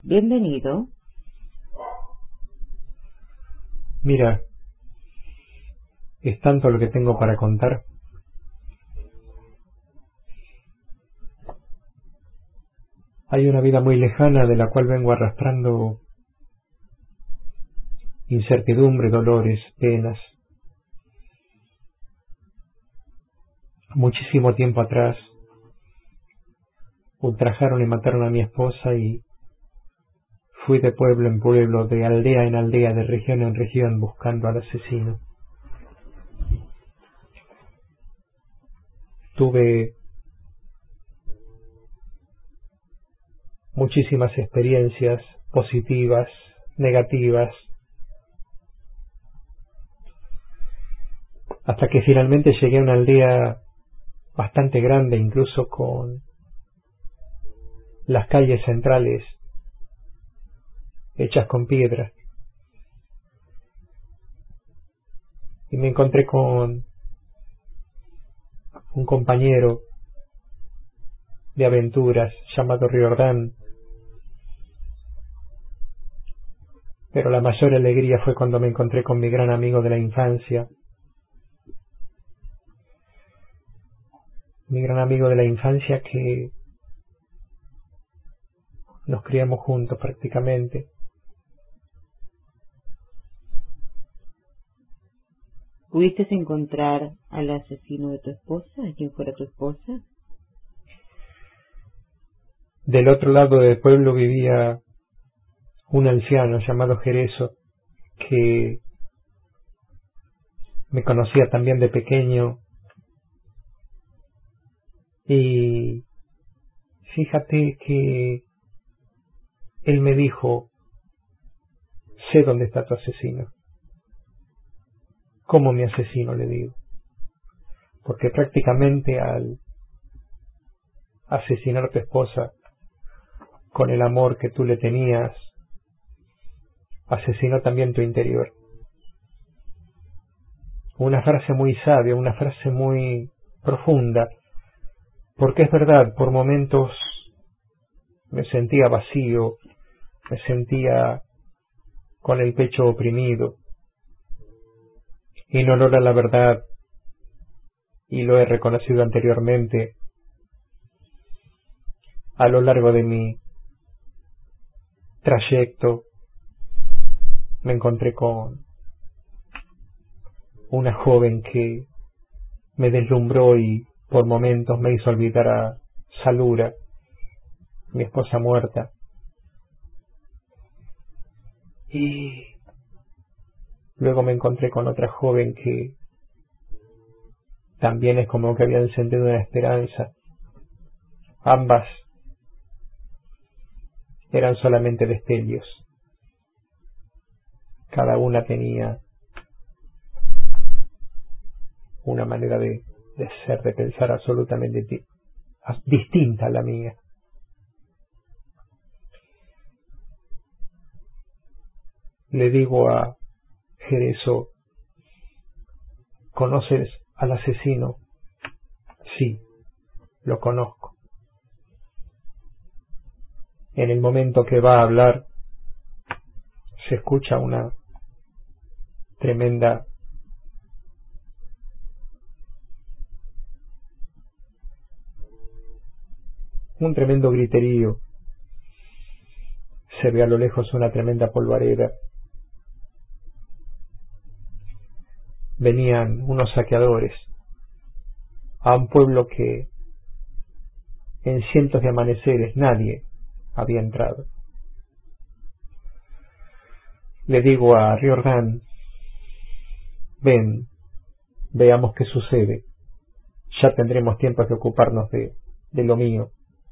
Bienvenido. Mira, es tanto lo que tengo para contar. Hay una vida muy lejana de la cual vengo arrastrando incertidumbre, dolores, penas. Muchísimo tiempo atrás ultrajaron y mataron a mi esposa y fui de pueblo en pueblo, de aldea en aldea, de región en región buscando al asesino. Tuve muchísimas experiencias positivas, negativas, hasta que finalmente llegué a una aldea bastante grande, incluso con las calles centrales hechas con piedra. Y me encontré con un compañero de aventuras llamado Riordán. Pero la mayor alegría fue cuando me encontré con mi gran amigo de la infancia. Mi gran amigo de la infancia que nos criamos juntos prácticamente. ¿Pudiste encontrar al asesino de tu esposa? ¿A quién fuera tu esposa? Del otro lado del pueblo vivía un anciano llamado Jerezo, que me conocía también de pequeño. Y fíjate que él me dijo: sé dónde está tu asesino. ¿Cómo mi asesino? Le digo. Porque prácticamente al asesinar a tu esposa con el amor que tú le tenías, asesinó también tu interior. Una frase muy sabia, una frase muy profunda, porque es verdad, por momentos me sentía vacío, me sentía con el pecho oprimido, y no era la verdad, y lo he reconocido anteriormente. A lo largo de mi trayecto me encontré con una joven que me deslumbró y por momentos me hizo olvidar a Salura, mi esposa muerta. Y luego me encontré con otra joven que también es como que había encendido una esperanza. Ambas eran solamente destellos. Cada una tenía una manera de ser, de pensar absolutamente distinta a la mía. Le digo a Jerezo: ¿conoces al asesino? Sí, lo conozco. En el momento que va a hablar, se escucha un tremendo griterío. Se ve a lo lejos una tremenda polvareda. Venían unos saqueadores a un pueblo que en cientos de amaneceres nadie había entrado. Le digo a Riordán: ven, veamos qué sucede. Ya tendremos tiempo de ocuparnos de lo mío.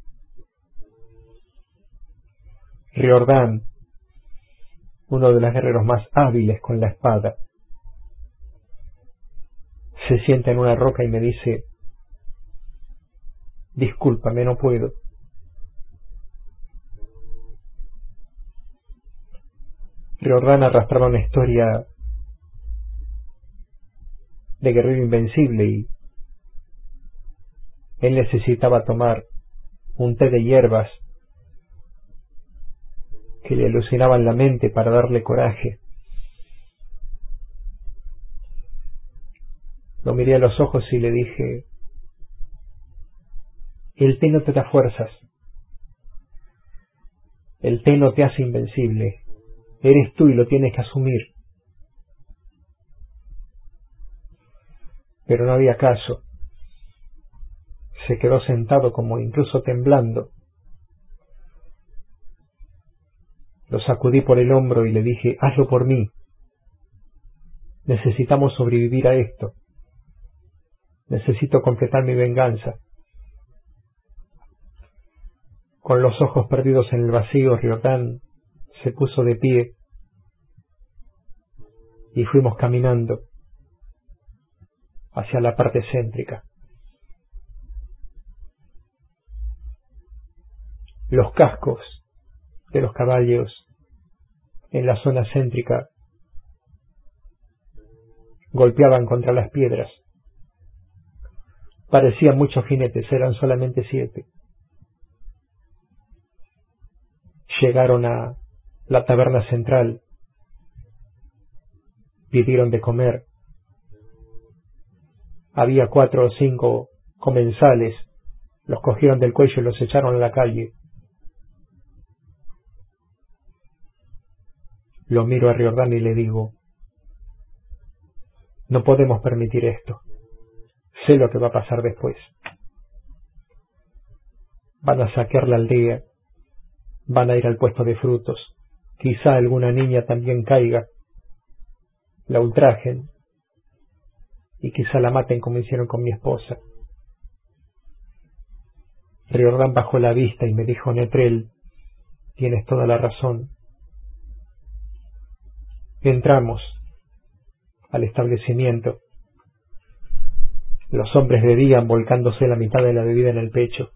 Riordán, uno de los guerreros más hábiles con la espada, se sienta en una roca y me dice: discúlpame, no puedo. Riordán arrastraba una historia de guerrero invencible y él necesitaba tomar un té de hierbas que le alucinaban la mente para darle coraje. Lo miré a los ojos y le dije: el té no te da fuerzas, el té no te hace invencible, eres tú y lo tienes que asumir. Pero no había caso. Se quedó sentado, como incluso temblando. Lo sacudí por el hombro y le dije: hazlo por mí. Necesitamos sobrevivir a esto. Necesito completar mi venganza. Con los ojos perdidos en el vacío, Riordan se puso de pie y fuimos caminando hacia la parte céntrica. Los cascos de los caballos en la zona céntrica golpeaban contra las piedras. Parecían muchos jinetes, eran solamente 7. Llegaron a la taberna central, pidieron de comer. Había 4 o 5 comensales, los cogieron del cuello y los echaron a la calle. Lo miro a Riordan y le digo: no podemos permitir esto. Sé lo que va a pasar después. Van a saquear la aldea, van a ir al puesto de frutos, quizá alguna niña también caiga, la ultrajen y quizá la maten como hicieron con mi esposa. Riordan bajó la vista y me dijo: Netrel, tienes toda la razón. Entramos al establecimiento. Los hombres bebían, volcándose la mitad de la bebida en el pecho.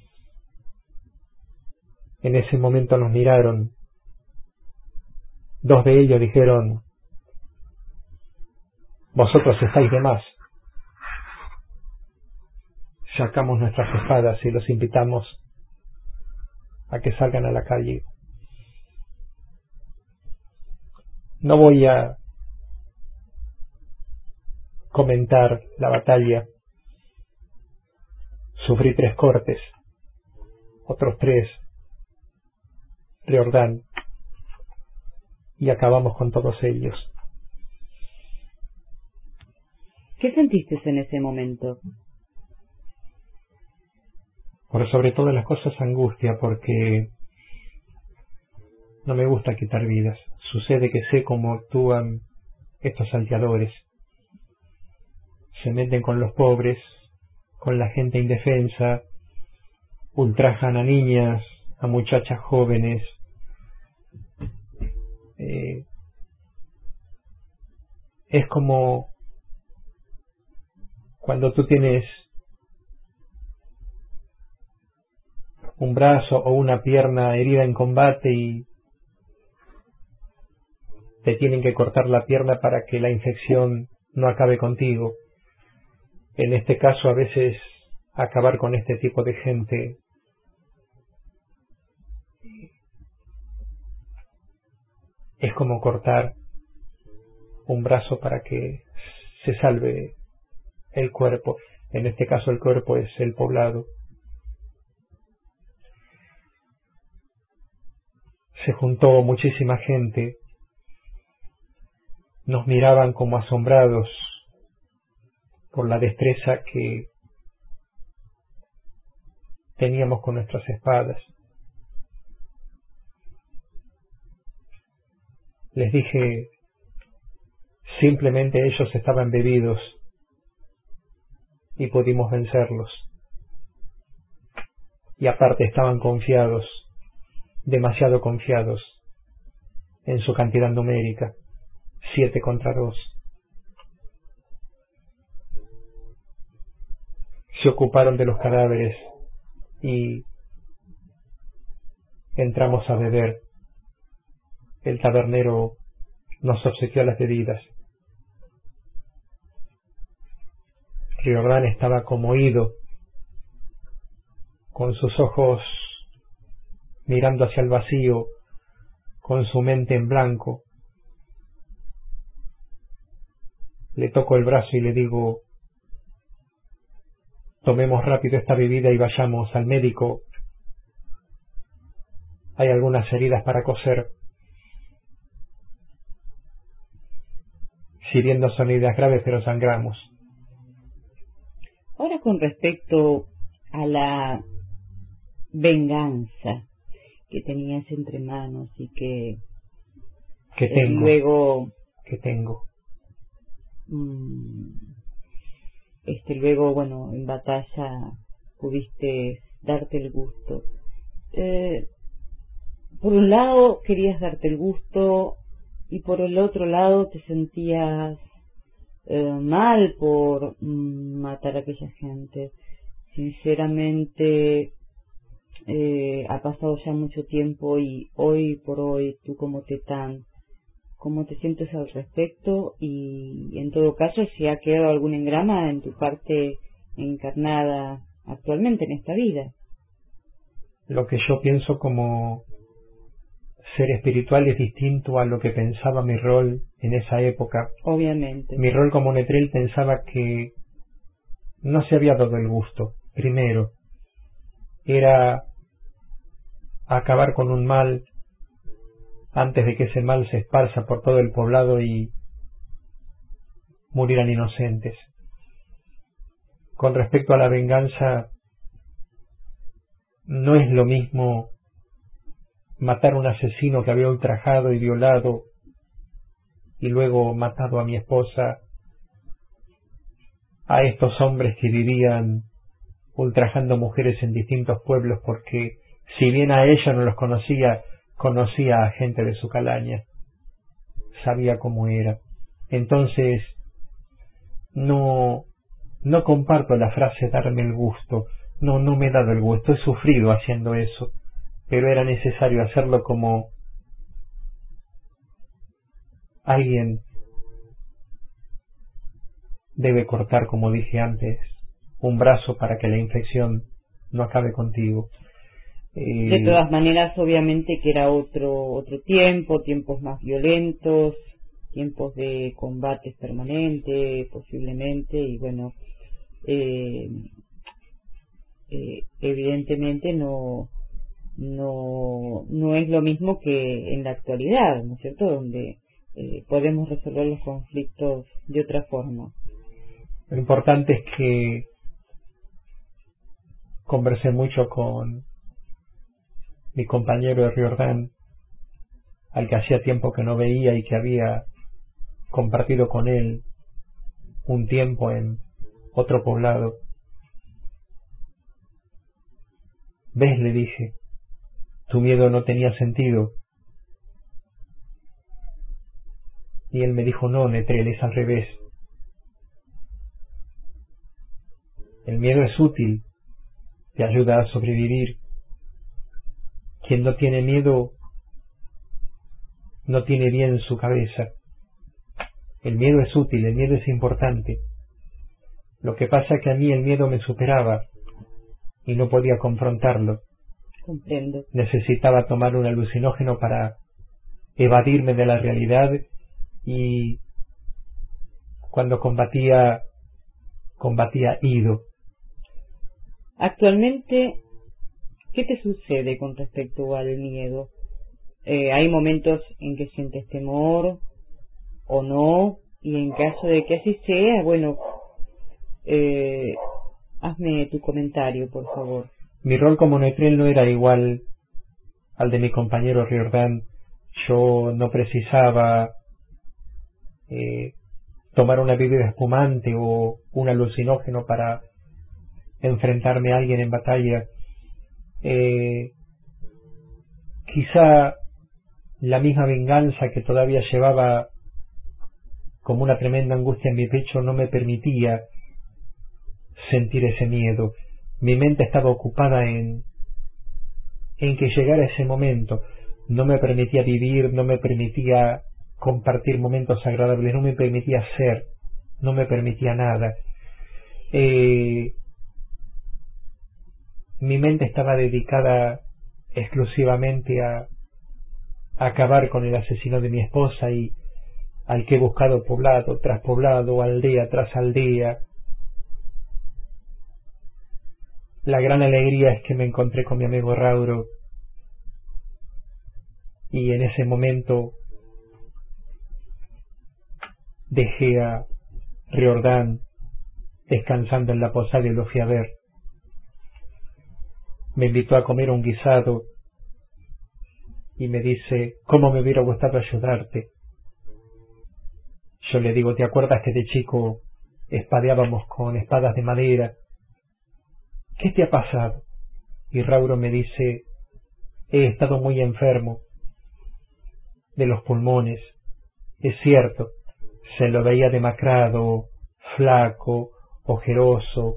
En ese momento nos miraron. 2 de ellos dijeron: vosotros estáis de más. Sacamos nuestras espadas y los invitamos a que salgan a la calle. No voy a comentar la batalla. Sufrí 3 cortes, otros 3 Riordan, y acabamos con todos ellos. ¿Qué sentiste en ese momento? Por sobre todas las cosas, angustia, porque no me gusta quitar vidas. Sucede que sé cómo actúan estos salteadores. Se meten con los pobres, con la gente indefensa, ultrajan a niñas, a muchachas jóvenes. Es como cuando tú tienes un brazo o una pierna herida en combate y te tienen que cortar la pierna para que la infección no acabe contigo. En este caso, a veces acabar con este tipo de gente es como cortar un brazo para que se salve el cuerpo. En este caso, el cuerpo es el poblado. Se juntó muchísima gente. Nos miraban como asombrados por la destreza que teníamos con nuestras espadas. Les dije, simplemente ellos estaban bebidos y pudimos vencerlos. Y aparte estaban confiados, demasiado confiados en su cantidad numérica, 7 contra 2. Se ocuparon de los cadáveres y entramos a beber. El tabernero nos obsequió las bebidas. Riordan estaba conmovido, con sus ojos mirando hacia el vacío, con su mente en blanco. Le toco el brazo y le digo: tomemos rápido esta bebida y vayamos al médico. Hay algunas heridas para coser. Si bien no son heridas graves, pero sangramos. Ahora, con respecto a la venganza que tenías entre manos y que tengo, luego luego, bueno, en batalla pudiste darte el gusto. Por un lado querías darte el gusto y por el otro lado te sentías mal por matar a aquella gente. Sinceramente, ha pasado ya mucho tiempo y hoy por hoy, tú como Tetán, ¿cómo te sientes al respecto? Y en todo caso, si ha quedado algún engrama en tu parte encarnada actualmente en esta vida. Lo que yo pienso como ser espiritual es distinto a lo que pensaba mi rol en esa época. Obviamente. Mi rol como Netrel pensaba que no se había dado el gusto. Primero, era acabar con un mal antes de que ese mal se esparza por todo el poblado y murieran inocentes. Con respecto a la venganza, no es lo mismo matar a un asesino que había ultrajado y violado y luego matado a mi esposa, a estos hombres que vivían ultrajando mujeres en distintos pueblos, porque si bien a ella no los conocía, conocía a gente de su calaña, sabía cómo era. Entonces no comparto la frase darme el gusto. No me he dado el gusto, he sufrido haciendo eso, pero era necesario hacerlo como alguien debe cortar, como dije antes, un brazo para que la infección no acabe contigo. De todas maneras, obviamente que era otro tiempo, tiempos más violentos, tiempos de combates permanentes, posiblemente, y bueno, evidentemente no es lo mismo que en la actualidad, ¿no es cierto?, donde podemos resolver los conflictos de otra forma. Lo importante es que conversé mucho con mi compañero de Riordán, al que hacía tiempo que no veía y que había compartido con él un tiempo en otro poblado. ¿Ves?, le dije, tu miedo no tenía sentido. Y él me dijo: no, Netrel, es al revés. El miedo es útil, te ayuda a sobrevivir. Quien no tiene miedo no tiene bien su cabeza. El miedo es útil, el miedo es importante. Lo que pasa es que a mí el miedo me superaba y no podía confrontarlo. Comprendo. Necesitaba tomar un alucinógeno para evadirme de la realidad, y cuando combatía ido. Actualmente, ¿qué te sucede con respecto al miedo? ¿Hay momentos en que sientes temor o no? Y en caso de que así sea, bueno, hazme tu comentario, por favor. Mi rol como Netrel no era igual al de mi compañero Riordán. Yo no precisaba tomar una bebida espumante o un alucinógeno para enfrentarme a alguien en batalla. Quizá la misma venganza que todavía llevaba como una tremenda angustia en mi pecho no me permitía sentir ese miedo. Mi mente estaba ocupada en que llegara ese momento. No me permitía vivir, no me permitía compartir momentos agradables, no me permitía ser, no me permitía nada. Mi mente estaba dedicada exclusivamente acabar con el asesino de mi esposa y al que he buscado poblado tras poblado, aldea tras aldea. La gran alegría es que me encontré con mi amigo Rauro y en ese momento dejé a Riordán descansando en la posada y lo fui a ver. Me invitó a comer un guisado y me dice: ¿cómo me hubiera gustado ayudarte? Yo le digo: ¿te acuerdas que de chico espadeábamos con espadas de madera? ¿Qué te ha pasado? Y Rauro me dice: he estado muy enfermo de los pulmones. Es cierto, se lo veía demacrado, flaco, ojeroso.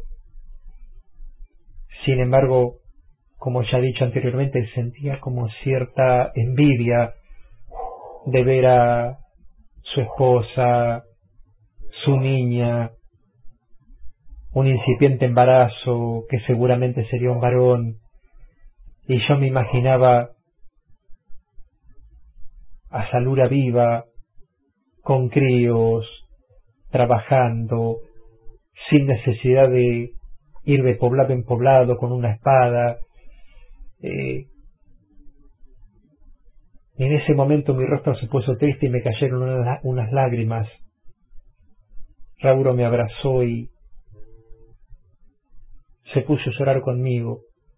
Sin embargo, como ya he dicho anteriormente, sentía como cierta envidia de ver a su esposa, su niña, un incipiente embarazo que seguramente sería un varón, y yo me imaginaba a Salura viva, con críos, trabajando, sin necesidad de ir de poblado en poblado con una espada. En ese momento mi rostro se puso triste y me cayeron unas lágrimas. Rauro me abrazó y se puso a llorar conmigo.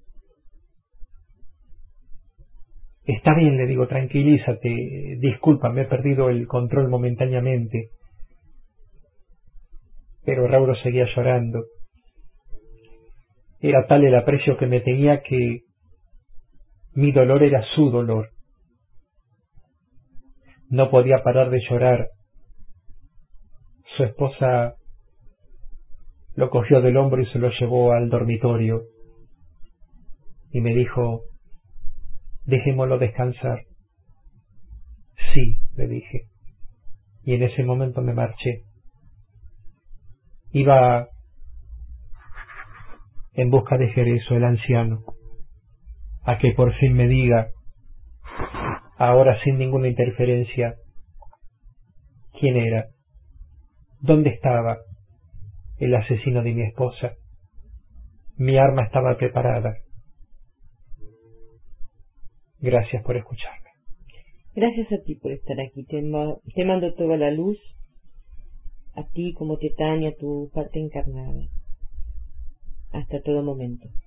Está bien, le digo, tranquilízate, disculpa, me he perdido el control momentáneamente. Pero Rauro seguía llorando. Era tal el aprecio que me tenía que mi dolor era su dolor. No podía parar de llorar. Su esposa lo cogió del hombro y se lo llevó al dormitorio y me dijo: dejémoslo descansar. Sí, le dije, y en ese momento me marché. Iba en busca de Jerezo, el anciano, a que por fin me diga, ahora sin ninguna interferencia, quién era, dónde estaba el asesino de mi esposa. Mi arma estaba preparada. Gracias por escucharme. Gracias a ti por estar aquí. Te mando toda la luz, a ti como Tetania, a tu parte encarnada, hasta todo momento.